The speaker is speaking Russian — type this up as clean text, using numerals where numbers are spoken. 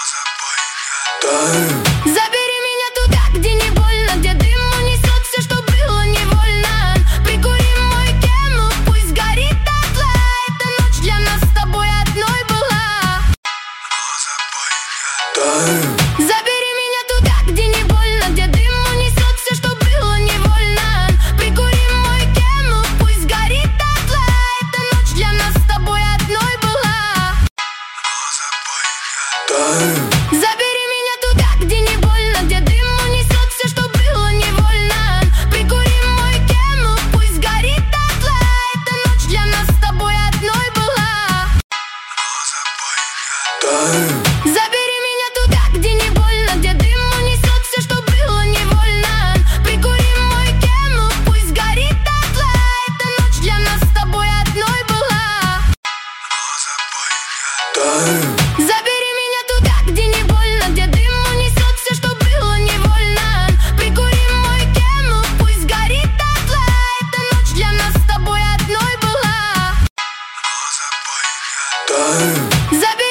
Забери меня туда, где не больно, где дым унесет все, что было невольно. Прикури мой Camel, пусть горит дотла. Эта ночь для нас с тобой одной была. Забери меня туда, где не больно, где дым унесет все, что было невольно. Прикури мой Camel, пусть горит дотла. Эта ночь для нас с тобой одной была. Забери меня туда, где не больно, где дым унесет все, что было невольно. Прикури мой Camel, пусть горит дотла. Эта ночь для нас с тобой одной была. Забери меня туда, где не больно, где дым унесет все, что было невольно. Прикури мой Camel, пусть горит дотла. Эта ночь для нас с тобой одной была. Забери меня туда, где не больно, где дым унесет все, что было невольно. Прикури мой Camel, пусть горит дотла. Эта ночь для нас с тобой одной была. Забери